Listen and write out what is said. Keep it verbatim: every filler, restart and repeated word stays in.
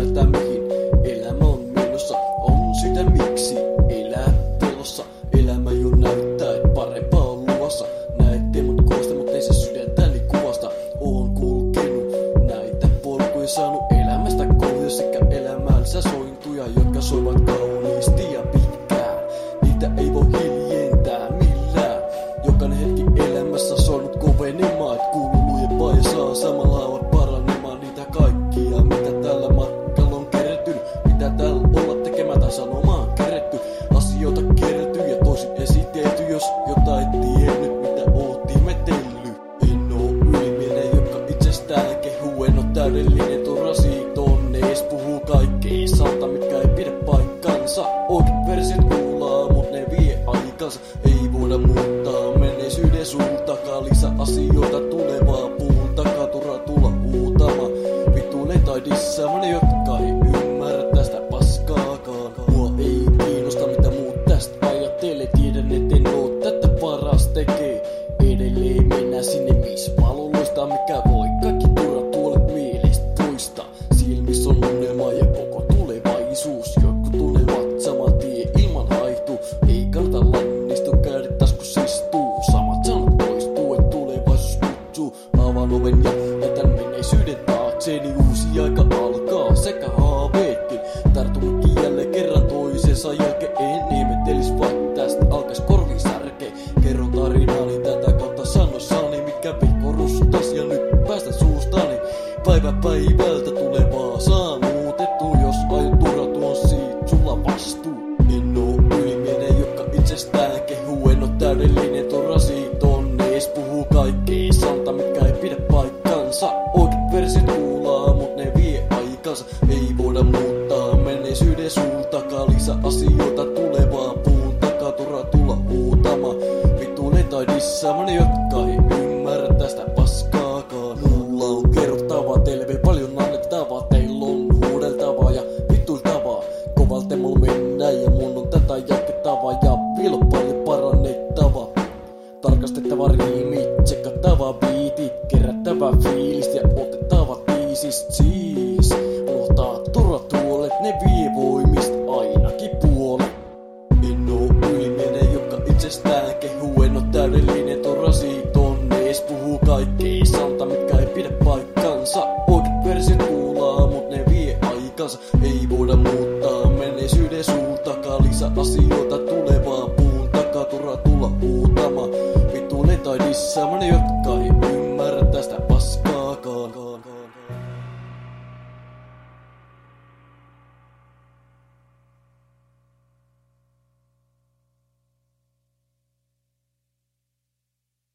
ymmärtää mihin elämä on menossa. On sitä miksi elää pelossa. Elämä jo näyttää, et parempaa on luvassa. Näette mut koosta, mut ei se sydäntäni kuvasta. Oon kulkenut näitä polkuja, saanut elämästä kouluja sekä elämänsä sointuja, jotka soivat kauniisti ja pitkään. Niitä ei voi hiljentää millään. Jokainen hetki elämässä soinut kovenemaan, et kuuluu lujempaa ja saa samalla haavat paranemaan. Niitä kaikkia, mitä tällä matkalla on kerettynyt, mitä täällä olla tekemään tai sanomaan keretty. Asioita kerätty ja toisin esitelty, jos jotain tiennyt, mitä oot ihmetellyt. En oo ylimielinen, joka itsestään kehuu, en oo täydellinen, tuo rasitonnees puhuu kaikkea salta, mitkä ei pidä paikkansa. Oikeat versiot kuulaa, mut ne vie aikansa. Ei voida muuttaa menneisyyden sultakaan, lisää asioita tulevaa puun takaa, turha tulla uutama. Vituille tai dissaamaan ne, jotka ei ymmärrä tästä paskaakaan. Mua ei kiinnosta mitä muut tästä ajattelee, tiedän etten oo tätä paras tekee. Edelleen mennään sinne missä palveluista, mikä voi kaikki turha tuolet mielestä poistaa. Silmissä on unelma ja koko tulevaisuus, jotkut tulevat saman tien ilman haihtuu. Ei kannata lannistua, kädet taskus istuu, samat sanat poistuu, et tulevaisuus kutsuu. Avaan oven ja jätän menneisyyden taakseeni, uusi aika alkaa sekä haaveetkin. Tartunutkin jälleen kerran toisensa jälkeen, en ihmettelis vaikka tästä alkais korviin särkee. Kerron tarinani tätä kautta sanossani, mikä vihko russutas ja nyt päästä suustani. Päivä päivältä tulevaa saa muutettu, jos aion turhautua on siitä sulla vastuu. En oo ylimielinen, joka itsestään kehuu, en oo täydellinen, tuo rasitonnees puhuu kaikkea salta, mitkä ei pidä paikkansa. Oikeat versiot kuulaa, mut ne vie aikansa. Ei voida muuttaa menneisyyden sultakaan, lisää asioita tulevaa puun takaa, turha tulla uutama. Vituille tai dissaamaan ne, jotka ei ymmärrä tästä paskaakaan. Mulla on kerrottavaa, teille vielä paljon annettavaa. Teillä on huudeltavaa ja vituiltavaa. Kovalta mulla mennään ja mun on tätä jatkettavaa. Ja vielä on paljon parannettavaa. Tarkastettava riimi, tsekattava biitit, kerättävä fiilistä ja otettava tiisistä siis. Unohtaa turha tuolet, ne vie voimista ainakin puolet. En oo ylimielinen, joka itsestään kehuu, en oo täydellinen, tuo rasitonnees puhuu kaikkea salta, mitkä ei pidä paikkansa. Oikeat versiot kuulaa, mut ne vie aikansa. Ei voida muuttaa menneisyyden sultakaan, lisää asioita